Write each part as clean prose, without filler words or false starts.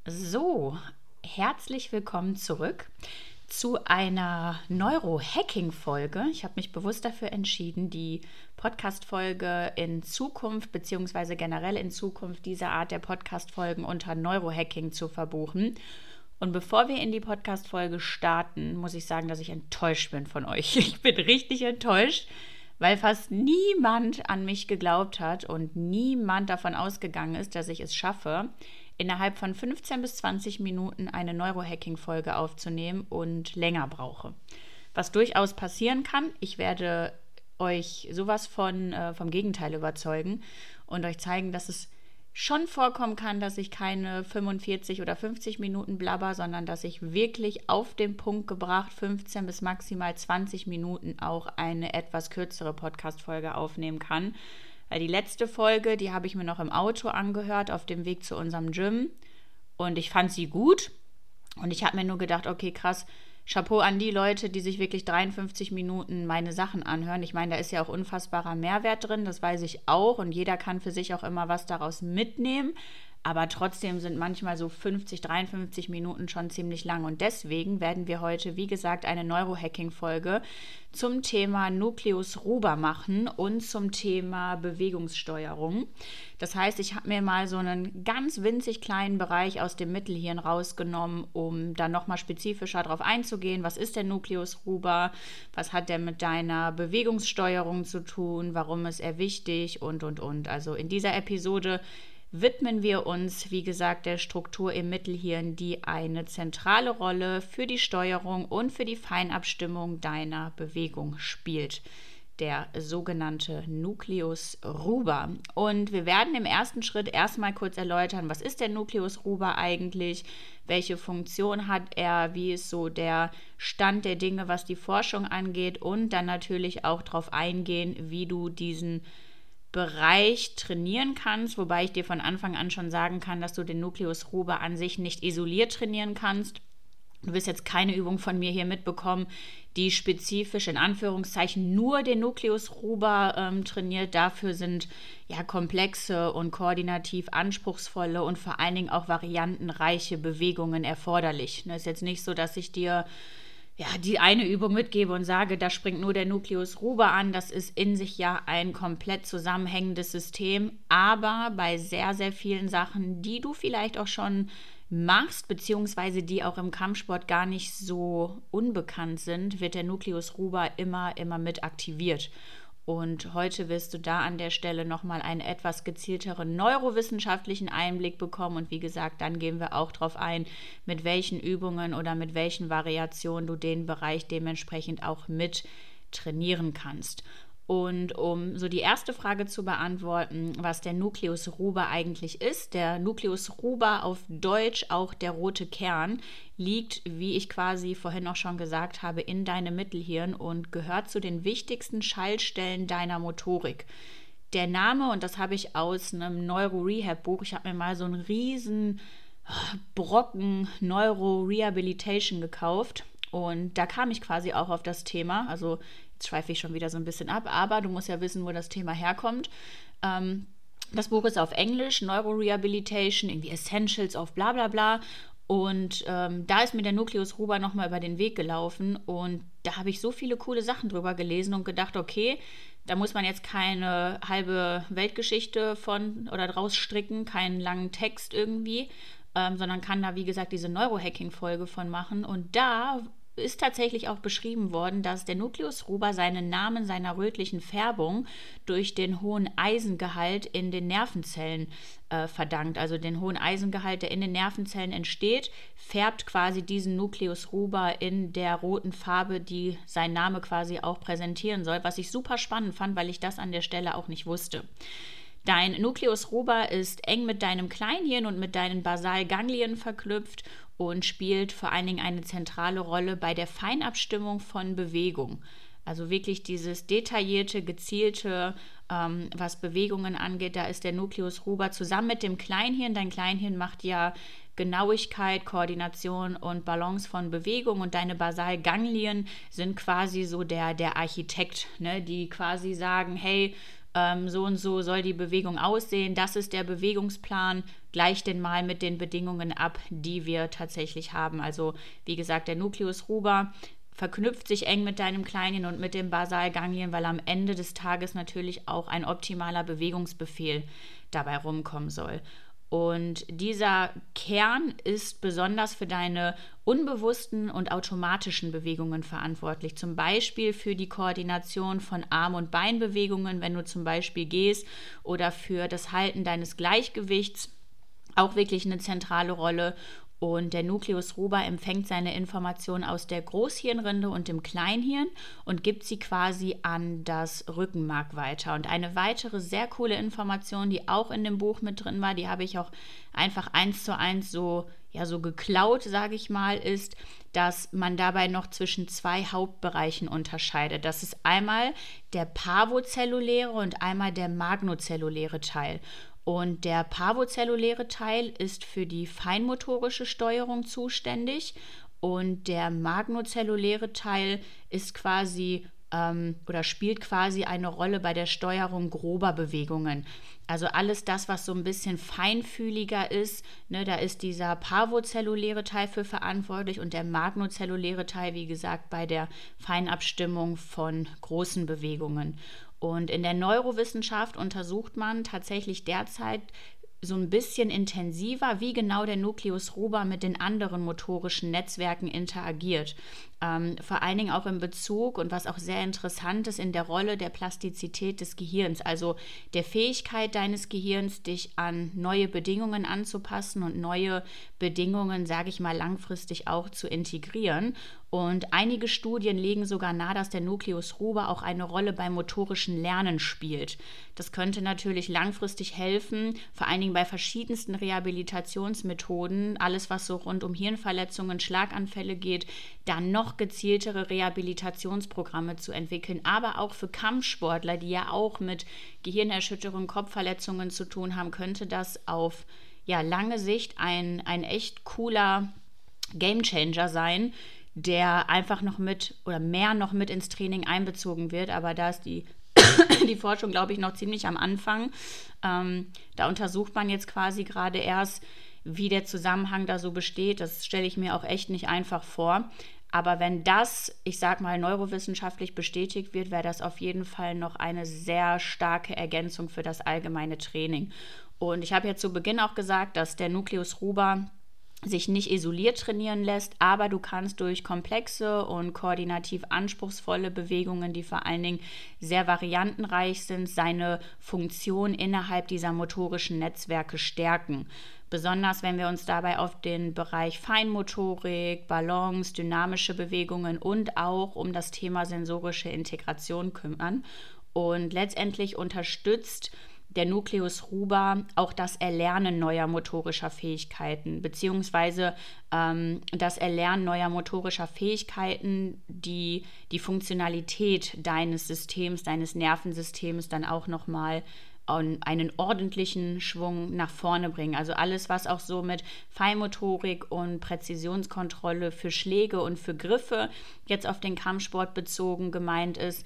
So, herzlich willkommen zurück zu einer Neurohacking-Folge. Ich habe mich bewusst dafür entschieden, die Podcast-Folge in Zukunft beziehungsweise generell in Zukunft diese Art der Podcast-Folgen unter Neurohacking zu verbuchen. Und bevor wir in die Podcast-Folge starten, muss ich sagen, dass ich enttäuscht bin von euch. Ich bin richtig enttäuscht, weil fast niemand an mich geglaubt hat und niemand davon ausgegangen ist, dass ich es schaffe, innerhalb von 15 bis 20 Minuten eine Neurohacking-Folge aufzunehmen und länger brauche. Was durchaus passieren kann, ich werde euch sowas vom Gegenteil überzeugen und euch zeigen, dass es schon vorkommen kann, dass ich keine 45 oder 50 Minuten blabber, sondern dass ich wirklich auf den Punkt gebracht 15 bis maximal 20 Minuten auch eine etwas kürzere Podcast-Folge aufnehmen kann. Weil die letzte Folge, die habe ich mir noch im Auto angehört, auf dem Weg zu unserem Gym. Und ich fand sie gut. Und ich habe mir nur gedacht, okay, krass, Chapeau an die Leute, die sich wirklich 53 Minuten meine Sachen anhören. Ich meine, da ist ja auch unfassbarer Mehrwert drin, das weiß ich auch. Und jeder kann für sich auch immer was daraus mitnehmen. Aber trotzdem sind manchmal so 50, 53 Minuten schon ziemlich lang. Und deswegen werden wir heute, wie gesagt, eine Neurohacking-Folge zum Thema Nucleus ruber machen und zum Thema Bewegungssteuerung. Das heißt, ich habe mir mal so einen ganz winzig kleinen Bereich aus dem Mittelhirn rausgenommen, um dann nochmal spezifischer darauf einzugehen. Was ist der Nucleus ruber? Was hat der mit deiner Bewegungssteuerung zu tun? Warum ist er wichtig? Und. Also in dieser Episode widmen wir uns, wie gesagt, der Struktur im Mittelhirn, die eine zentrale Rolle für die Steuerung und für die Feinabstimmung deiner Bewegung spielt. Der sogenannte Nucleus ruber. Und wir werden im ersten Schritt erstmal kurz erläutern, was ist der Nucleus ruber eigentlich, welche Funktion hat er, wie ist so der Stand der Dinge, was die Forschung angeht und dann natürlich auch darauf eingehen, wie du diesen Bereich trainieren kannst, wobei ich dir von Anfang an schon sagen kann, dass du den Nucleus ruber an sich nicht isoliert trainieren kannst. Du wirst jetzt keine Übung von mir hier mitbekommen, die spezifisch in Anführungszeichen nur den Nucleus ruber trainiert. Dafür sind ja komplexe und koordinativ anspruchsvolle und vor allen Dingen auch variantenreiche Bewegungen erforderlich. Es ist jetzt nicht so, dass ich dir die eine Übung mitgebe und sage, da springt nur der Nucleus ruber an. Das ist in sich ja ein komplett zusammenhängendes System. Aber bei sehr, sehr vielen Sachen, die du vielleicht auch schon machst, beziehungsweise die auch im Kampfsport gar nicht so unbekannt sind, wird der Nucleus ruber immer mit aktiviert. Und heute wirst du da an der Stelle nochmal einen etwas gezielteren neurowissenschaftlichen Einblick bekommen. Und wie gesagt, dann gehen wir auch darauf ein, mit welchen Übungen oder mit welchen Variationen du den Bereich dementsprechend auch mit trainieren kannst. Und um so die erste Frage zu beantworten, was der Nucleus ruber eigentlich ist. Der Nucleus ruber, auf Deutsch auch der rote Kern, liegt, wie ich quasi vorhin auch schon gesagt habe, in deinem Mittelhirn und gehört zu den wichtigsten Schaltstellen deiner Motorik. Der Name, und das habe ich aus einem Neuro-Rehab-Buch, ich habe mir mal so einen riesen Brocken Neuro-Rehabilitation gekauft und da kam ich quasi auch auf das Thema, also jetzt schweife ich schon wieder so ein bisschen ab, aber du musst ja wissen, wo das Thema herkommt. Das Buch ist auf Englisch, Neuro-Rehabilitation, irgendwie Essentials of bla bla bla. Und da ist mir der Nucleus ruber nochmal über den Weg gelaufen und da habe ich so viele coole Sachen drüber gelesen und gedacht, okay, da muss man jetzt keine halbe Weltgeschichte von oder draus stricken, keinen langen Text irgendwie, sondern kann da, wie gesagt, diese Neurohacking-Folge von machen. Und da ist tatsächlich auch beschrieben worden, dass der Nucleus ruber seinen Namen seiner rötlichen Färbung durch den hohen Eisengehalt in den Nervenzellen verdankt. Also den hohen Eisengehalt, der in den Nervenzellen entsteht, färbt quasi diesen Nucleus ruber in der roten Farbe, die sein Name quasi auch präsentieren soll, was ich super spannend fand, weil ich das an der Stelle auch nicht wusste. Dein Nucleus ruber ist eng mit deinem Kleinhirn und mit deinen Basalganglien verknüpft und spielt vor allen Dingen eine zentrale Rolle bei der Feinabstimmung von Bewegung. Also wirklich dieses detaillierte, gezielte, was Bewegungen angeht, da ist der Nucleus ruber zusammen mit dem Kleinhirn. Dein Kleinhirn macht ja Genauigkeit, Koordination und Balance von Bewegung und deine Basalganglien sind quasi so der Architekt, ne, die quasi sagen, hey, so und so soll die Bewegung aussehen, das ist der Bewegungsplan, gleicht den mal mit den Bedingungen ab, die wir tatsächlich haben. Also wie gesagt, der Nucleus ruber verknüpft sich eng mit deinem Kleinen und mit dem Basalganglien, weil am Ende des Tages natürlich auch ein optimaler Bewegungsbefehl dabei rumkommen soll. Und dieser Kern ist besonders für deine unbewussten und automatischen Bewegungen verantwortlich. Zum Beispiel für die Koordination von Arm- und Beinbewegungen, wenn du zum Beispiel gehst, oder für das Halten deines Gleichgewichts, auch wirklich eine zentrale Rolle. Und der Nucleus ruber empfängt seine Informationen aus der Großhirnrinde und dem Kleinhirn und gibt sie quasi an das Rückenmark weiter. Und eine weitere sehr coole Information, die auch in dem Buch mit drin war, die habe ich auch einfach 1:1 so geklaut, sage ich mal, ist, dass man dabei noch zwischen 2 Hauptbereichen unterscheidet. Das ist einmal der parvozelluläre und einmal der magnozelluläre Teil. Und der parvozelluläre Teil ist für die feinmotorische Steuerung zuständig und der magnozelluläre Teil ist quasi oder spielt quasi eine Rolle bei der Steuerung grober Bewegungen. Also alles das, was so ein bisschen feinfühliger ist, ne, da ist dieser parvozelluläre Teil für verantwortlich und der magnozelluläre Teil, wie gesagt, bei der Feinabstimmung von großen Bewegungen. Und in der Neurowissenschaft untersucht man tatsächlich derzeit so ein bisschen intensiver, wie genau der Nucleus ruber mit den anderen motorischen Netzwerken interagiert. Vor allen Dingen auch in Bezug und was auch sehr interessant ist, in der Rolle der Plastizität des Gehirns, also der Fähigkeit deines Gehirns, dich an neue Bedingungen anzupassen und neue Bedingungen, sage ich mal, langfristig auch zu integrieren. Und einige Studien legen sogar nahe, dass der Nucleus ruber auch eine Rolle beim motorischen Lernen spielt. Das könnte natürlich langfristig helfen, vor allen Dingen bei verschiedensten Rehabilitationsmethoden, alles was so rund um Hirnverletzungen, Schlaganfälle geht, dann noch gezieltere Rehabilitationsprogramme zu entwickeln, aber auch für Kampfsportler, die ja auch mit Gehirnerschütterung, Kopfverletzungen zu tun haben, könnte das auf lange Sicht ein echt cooler Gamechanger sein, der einfach noch mit ins Training einbezogen wird, aber da ist die Forschung, glaube ich, noch ziemlich am Anfang. Da untersucht man jetzt quasi gerade erst, wie der Zusammenhang da so besteht. Das stelle ich mir auch echt nicht einfach vor. Aber wenn das, ich sag mal, neurowissenschaftlich bestätigt wird, wäre das auf jeden Fall noch eine sehr starke Ergänzung für das allgemeine Training. Und ich habe ja zu Beginn auch gesagt, dass der Nucleus ruber sich nicht isoliert trainieren lässt, aber du kannst durch komplexe und koordinativ anspruchsvolle Bewegungen, die vor allen Dingen sehr variantenreich sind, seine Funktion innerhalb dieser motorischen Netzwerke stärken. Besonders wenn wir uns dabei auf den Bereich Feinmotorik, Balance, dynamische Bewegungen und auch um das Thema sensorische Integration kümmern. Und letztendlich unterstützt der Nucleus ruber auch das Erlernen neuer motorischer Fähigkeiten, beziehungsweise das Erlernen neuer motorischer Fähigkeiten, die die Funktionalität deines Systems, deines Nervensystems dann auch nochmal einen ordentlichen Schwung nach vorne bringen. Also alles, was auch so mit Feinmotorik und Präzisionskontrolle für Schläge und für Griffe jetzt auf den Kampfsport bezogen gemeint ist,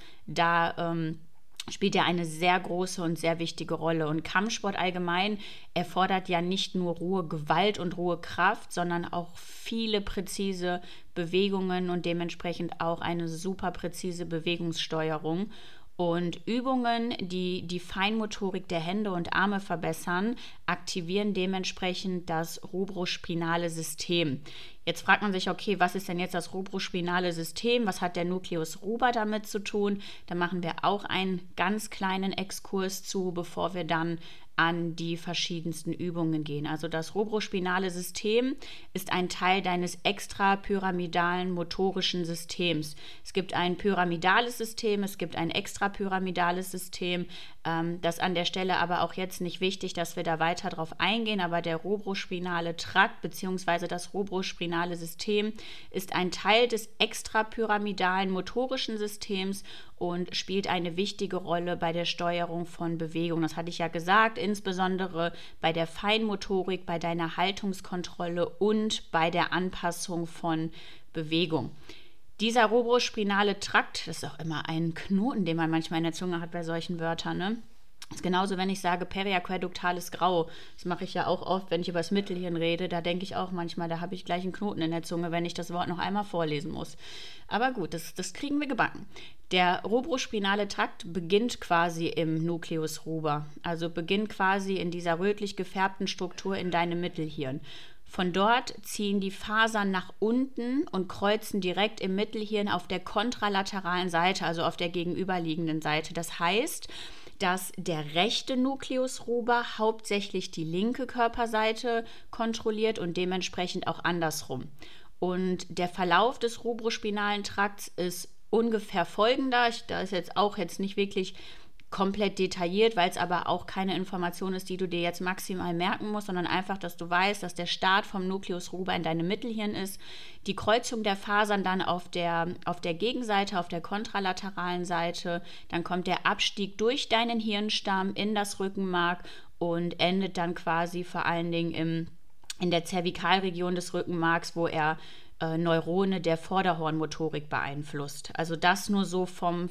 da spielt ja eine sehr große und sehr wichtige Rolle. Und Kampfsport allgemein erfordert ja nicht nur rohe Gewalt und rohe Kraft, sondern auch viele präzise Bewegungen und dementsprechend auch eine super präzise Bewegungssteuerung. Und Übungen, die die Feinmotorik der Hände und Arme verbessern, aktivieren dementsprechend das rubrospinale System. Jetzt fragt man sich, okay, was ist denn jetzt das rubrospinale System? Was hat der Nucleus ruber damit zu tun? Da machen wir auch einen ganz kleinen Exkurs zu, bevor wir dann an die verschiedensten Übungen gehen. Also das rubrospinale System ist ein Teil deines extrapyramidalen motorischen Systems. Es gibt ein pyramidales System, es gibt ein extrapyramidales System. Das an der Stelle aber auch jetzt nicht wichtig, dass wir da weiter drauf eingehen, aber der rubrospinale Trakt bzw. das rubrospinale System ist ein Teil des extrapyramidalen motorischen Systems und spielt eine wichtige Rolle bei der Steuerung von Bewegung. Das hatte ich ja gesagt, insbesondere bei der Feinmotorik, bei deiner Haltungskontrolle und bei der Anpassung von Bewegung. Dieser rubrospinale Trakt, das ist auch immer ein Knoten, den man manchmal in der Zunge hat bei solchen Wörtern, ne? Das ist genauso, wenn ich sage periaquäduktales Grau. Das mache ich ja auch oft, wenn ich über das Mittelhirn rede. Da denke ich auch manchmal, da habe ich gleich einen Knoten in der Zunge, wenn ich das Wort noch einmal vorlesen muss. Aber gut, das kriegen wir gebacken. Der rubrospinale Trakt beginnt quasi im Nucleus ruber. Also beginnt quasi in dieser rötlich gefärbten Struktur in deinem Mittelhirn. Von dort ziehen die Fasern nach unten und kreuzen direkt im Mittelhirn auf der kontralateralen Seite, also auf der gegenüberliegenden Seite. Das heißt, dass der rechte Nucleus ruber hauptsächlich die linke Körperseite kontrolliert und dementsprechend auch andersrum. Und der Verlauf des rubrospinalen Trakts ist ungefähr folgender. Da ist jetzt nicht wirklich komplett detailliert, weil es aber auch keine Information ist, die du dir jetzt maximal merken musst, sondern einfach, dass du weißt, dass der Start vom Nucleus ruber in deinem Mittelhirn ist, die Kreuzung der Fasern dann auf der Gegenseite, auf der kontralateralen Seite, dann kommt der Abstieg durch deinen Hirnstamm in das Rückenmark und endet dann quasi vor allen Dingen in der Zervikalregion des Rückenmarks, wo er Neurone der Vorderhornmotorik beeinflusst. Also das nur so vom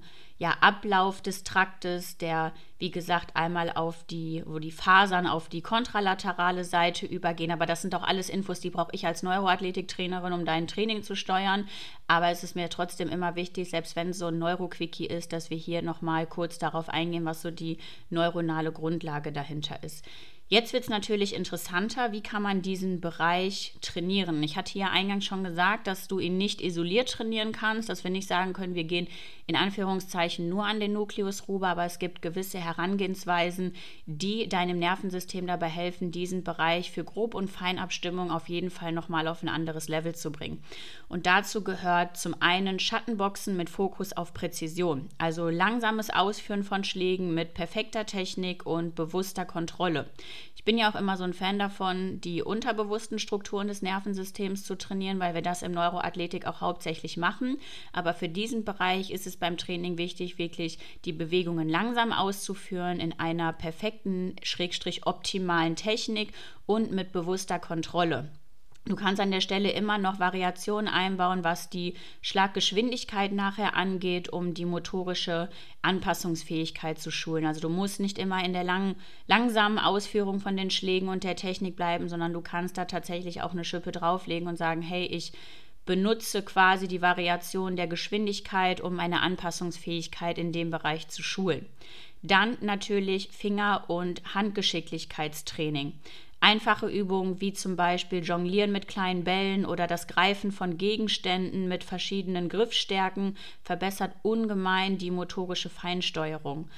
Ablauf des Traktes, der, wie gesagt, einmal wo die Fasern auf die kontralaterale Seite übergehen. Aber das sind auch alles Infos, die brauche ich als Neuroathletiktrainerin, um dein Training zu steuern. Aber es ist mir trotzdem immer wichtig, selbst wenn es so ein Neuroquickie ist, dass wir hier nochmal kurz darauf eingehen, was so die neuronale Grundlage dahinter ist. Jetzt wird es natürlich interessanter, wie kann man diesen Bereich trainieren? Ich hatte ja eingangs schon gesagt, dass du ihn nicht isoliert trainieren kannst, dass wir nicht sagen können, wir gehen in Anführungszeichen nur an den Nucleus ruber, aber es gibt gewisse Herangehensweisen, die deinem Nervensystem dabei helfen, diesen Bereich für Grob- und Feinabstimmung auf jeden Fall nochmal auf ein anderes Level zu bringen. Und dazu gehört zum einen Schattenboxen mit Fokus auf Präzision, also langsames Ausführen von Schlägen mit perfekter Technik und bewusster Kontrolle. Ich bin ja auch immer so ein Fan davon, die unterbewussten Strukturen des Nervensystems zu trainieren, weil wir das im Neuroathletik auch hauptsächlich machen. Aber für diesen Bereich ist es beim Training wichtig, wirklich die Bewegungen langsam auszuführen in einer perfekten, optimalen Technik und mit bewusster Kontrolle. Du kannst an der Stelle immer noch Variationen einbauen, was die Schlaggeschwindigkeit nachher angeht, um die motorische Anpassungsfähigkeit zu schulen. Also du musst nicht immer in der langsamen Ausführung von den Schlägen und der Technik bleiben, sondern du kannst da tatsächlich auch eine Schippe drauflegen und sagen, hey, ich benutze quasi die Variation der Geschwindigkeit, um meine Anpassungsfähigkeit in dem Bereich zu schulen. Dann natürlich Finger- und Handgeschicklichkeitstraining. Einfache Übungen wie zum Beispiel Jonglieren mit kleinen Bällen oder das Greifen von Gegenständen mit verschiedenen Griffstärken verbessert ungemein die motorische Feinsteuerung.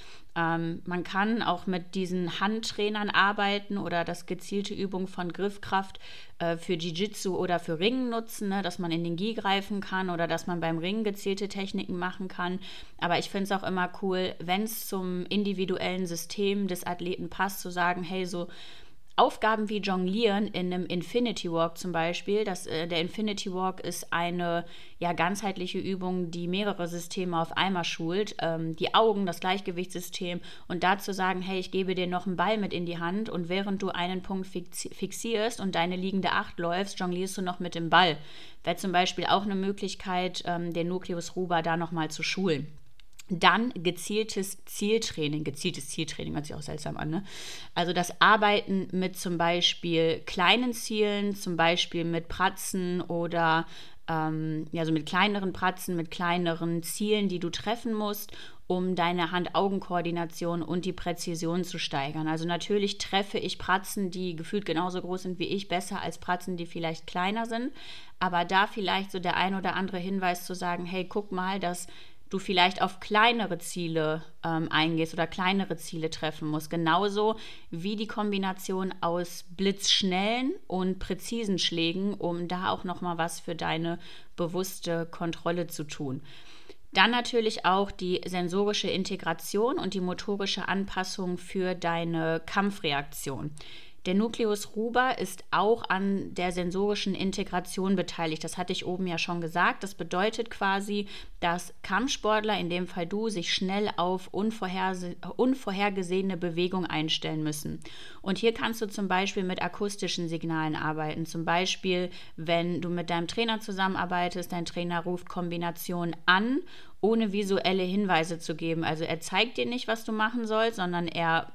Man kann auch mit diesen Handtrainern arbeiten oder das gezielte Übung von Griffkraft für Jiu-Jitsu oder für Ringen nutzen, ne, dass man in den Gi greifen kann oder dass man beim Ringen gezielte Techniken machen kann. Aber ich finde es auch immer cool, wenn es zum individuellen System des Athleten passt, zu sagen, hey, so Aufgaben wie Jonglieren in einem Infinity Walk zum Beispiel, der Infinity Walk ist eine ganzheitliche Übung, die mehrere Systeme auf einmal schult, die Augen, das Gleichgewichtssystem und dazu sagen, hey, ich gebe dir noch einen Ball mit in die Hand und während du einen Punkt fixierst und deine liegende Acht läufst, jonglierst du noch mit dem Ball. Wäre zum Beispiel auch eine Möglichkeit, den Nucleus ruber da nochmal zu schulen. Dann gezieltes Zieltraining hört sich auch seltsam an, ne? Also das Arbeiten mit zum Beispiel kleinen Zielen, zum Beispiel mit Pratzen oder so mit kleineren Pratzen, mit kleineren Zielen, die du treffen musst, um deine Hand-Augen-Koordination und die Präzision zu steigern. Also natürlich treffe ich Pratzen, die gefühlt genauso groß sind wie ich, besser als Pratzen, die vielleicht kleiner sind. Aber da vielleicht so der ein oder andere Hinweis zu sagen, hey, guck mal, dass du vielleicht auf kleinere Ziele eingehst oder kleinere Ziele treffen musst. Genauso wie die Kombination aus blitzschnellen und präzisen Schlägen, um da auch nochmal was für deine bewusste Kontrolle zu tun. Dann natürlich auch die sensorische Integration und die motorische Anpassung für deine Kampfreaktion. Der Nucleus ruber ist auch an der sensorischen Integration beteiligt. Das hatte ich oben ja schon gesagt. Das bedeutet quasi, dass Kampfsportler, in dem Fall du, sich schnell auf unvorhergesehene Bewegung einstellen müssen. Und hier kannst du zum Beispiel mit akustischen Signalen arbeiten. Zum Beispiel, wenn du mit deinem Trainer zusammenarbeitest, dein Trainer ruft Kombinationen an, ohne visuelle Hinweise zu geben. Also er zeigt dir nicht, was du machen sollst, sondern er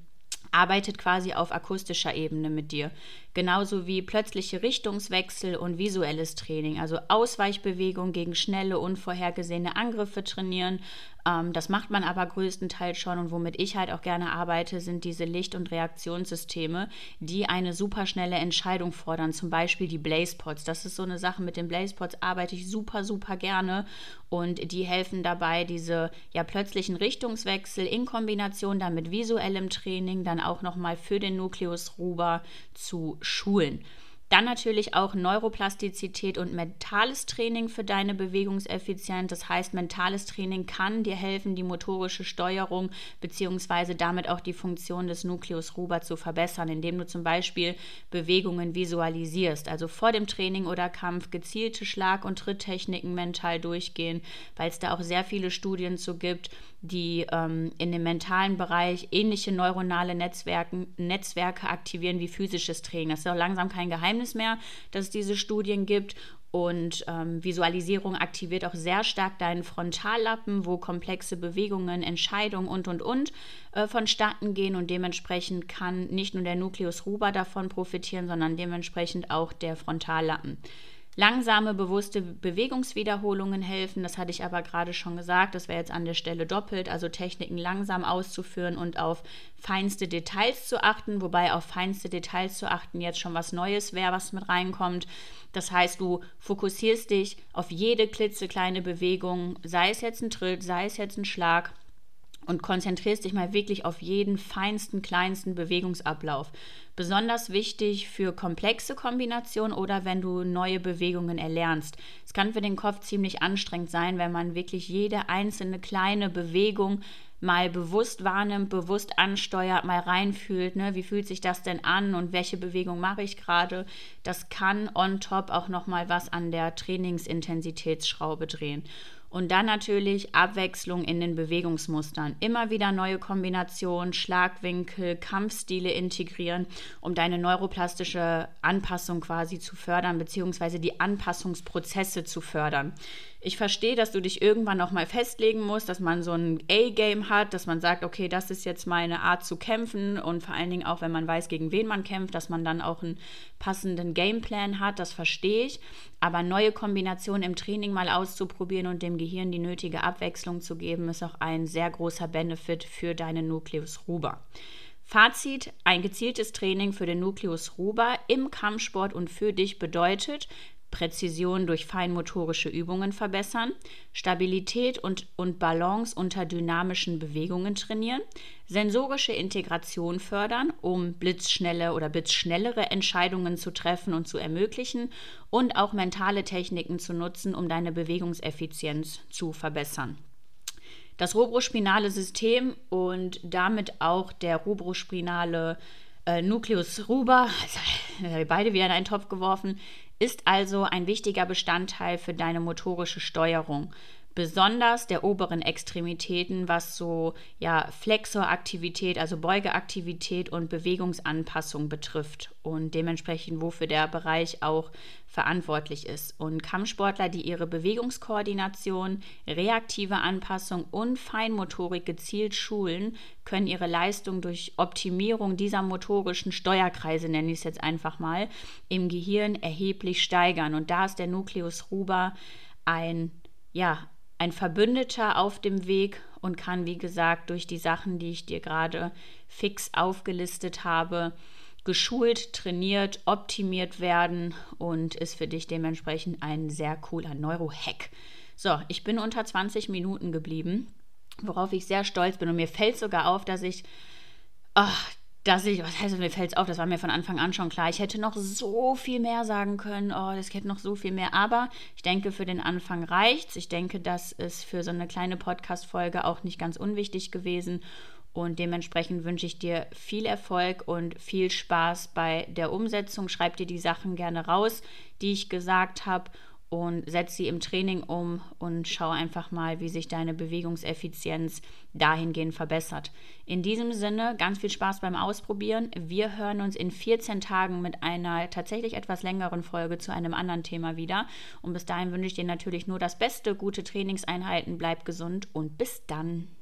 arbeitet quasi auf akustischer Ebene mit dir. Genauso wie plötzliche Richtungswechsel und visuelles Training, also Ausweichbewegung gegen schnelle, unvorhergesehene Angriffe trainieren. Das macht man aber größtenteils schon, und womit ich halt auch gerne arbeite, sind diese Licht- und Reaktionssysteme, die eine superschnelle Entscheidung fordern, zum Beispiel die Blazepods. Das ist so eine Sache, mit den Blazepods arbeite ich super, super gerne, und die helfen dabei, diese plötzlichen Richtungswechsel in Kombination dann mit visuellem Training dann auch nochmal für den Nucleus ruber zu schulen. Dann natürlich auch Neuroplastizität und mentales Training für deine Bewegungseffizienz. Das heißt, mentales Training kann dir helfen, die motorische Steuerung bzw. damit auch die Funktion des Nucleus ruber zu verbessern, indem du zum Beispiel Bewegungen visualisierst. Also vor dem Training oder Kampf gezielte Schlag- und Tritttechniken mental durchgehen, weil es da auch sehr viele Studien zu gibt, die in dem mentalen Bereich ähnliche neuronale Netzwerke aktivieren wie physisches Training. Das ist auch langsam kein Geheimnis mehr, dass es diese Studien gibt. Und Visualisierung aktiviert auch sehr stark deinen Frontallappen, wo komplexe Bewegungen, Entscheidungen und vonstatten gehen. Und dementsprechend kann nicht nur der Nucleus ruber davon profitieren, sondern dementsprechend auch der Frontallappen. Langsame, bewusste Bewegungswiederholungen helfen, das hatte ich aber gerade schon gesagt, das wäre jetzt an der Stelle doppelt, also Techniken langsam auszuführen und auf feinste Details zu achten, wobei auf feinste Details zu achten jetzt schon was Neues wäre, was mit reinkommt. Das heißt, du fokussierst dich auf jede klitzekleine Bewegung, sei es jetzt ein Tritt, sei es jetzt ein Schlag, und konzentrierst dich mal wirklich auf jeden feinsten, kleinsten Bewegungsablauf. Besonders wichtig für komplexe Kombinationen oder wenn du neue Bewegungen erlernst. Es kann für den Kopf ziemlich anstrengend sein, wenn man wirklich jede einzelne kleine Bewegung mal bewusst wahrnimmt, bewusst ansteuert, mal reinfühlt, ne? Wie fühlt sich das denn an und welche Bewegung mache ich gerade? Das kann on top auch nochmal was an der Trainingsintensitätsschraube drehen. Und dann natürlich Abwechslung in den Bewegungsmustern. Immer wieder neue Kombinationen, Schlagwinkel, Kampfstile integrieren, um deine neuroplastische Anpassung quasi zu fördern, beziehungsweise die Anpassungsprozesse zu fördern. Ich verstehe, dass du dich irgendwann noch mal festlegen musst, dass man so ein A-Game hat, dass man sagt, okay, das ist jetzt meine Art zu kämpfen, und vor allen Dingen auch, wenn man weiß, gegen wen man kämpft, dass man dann auch einen passenden Gameplan hat, das verstehe ich. Aber neue Kombinationen im Training mal auszuprobieren und dem Gehirn die nötige Abwechslung zu geben, ist auch ein sehr großer Benefit für deinen Nucleus ruber. Fazit: Ein gezieltes Training für den Nucleus ruber im Kampfsport und für dich bedeutet: Präzision durch feinmotorische Übungen verbessern, Stabilität und Balance unter dynamischen Bewegungen trainieren, sensorische Integration fördern, um blitzschnellere Entscheidungen zu treffen und zu ermöglichen, und auch mentale Techniken zu nutzen, um deine Bewegungseffizienz zu verbessern. Das rubrospinale System und damit auch der rubrospinale Nucleus ruber, also beide wieder in einen Topf geworfen, ist also ein wichtiger Bestandteil für deine motorische Steuerung. Besonders der oberen Extremitäten, was so Flexoraktivität, also Beugeaktivität und Bewegungsanpassung betrifft und dementsprechend wofür der Bereich auch verantwortlich ist. Und Kampfsportler, die ihre Bewegungskoordination, reaktive Anpassung und Feinmotorik gezielt schulen, können ihre Leistung durch Optimierung dieser motorischen Steuerkreise, nenne ich es jetzt einfach mal, im Gehirn erheblich steigern. Und da ist der Nucleus ruber ein Verbündeter auf dem Weg und kann, wie gesagt, durch die Sachen, die ich dir gerade fix aufgelistet habe, geschult, trainiert, optimiert werden und ist für dich dementsprechend ein sehr cooler Neurohack. So, ich bin unter 20 Minuten geblieben, worauf ich sehr stolz bin, und mir fällt sogar auf, was heißt, mir fällt es auf, das war mir von Anfang an schon klar. Ich hätte noch so viel mehr sagen können, das hätte noch so viel mehr, aber ich denke, für den Anfang reicht's. Ich denke, das ist für so eine kleine Podcast-Folge auch nicht ganz unwichtig gewesen. Und dementsprechend wünsche ich dir viel Erfolg und viel Spaß bei der Umsetzung. Schreib dir die Sachen gerne raus, die ich gesagt habe, und setz sie im Training um und schau einfach mal, wie sich deine Bewegungseffizienz dahingehend verbessert. In diesem Sinne, ganz viel Spaß beim Ausprobieren. Wir hören uns in 14 Tagen mit einer tatsächlich etwas längeren Folge zu einem anderen Thema wieder. Und bis dahin wünsche ich dir natürlich nur das Beste, gute Trainingseinheiten, bleib gesund und bis dann.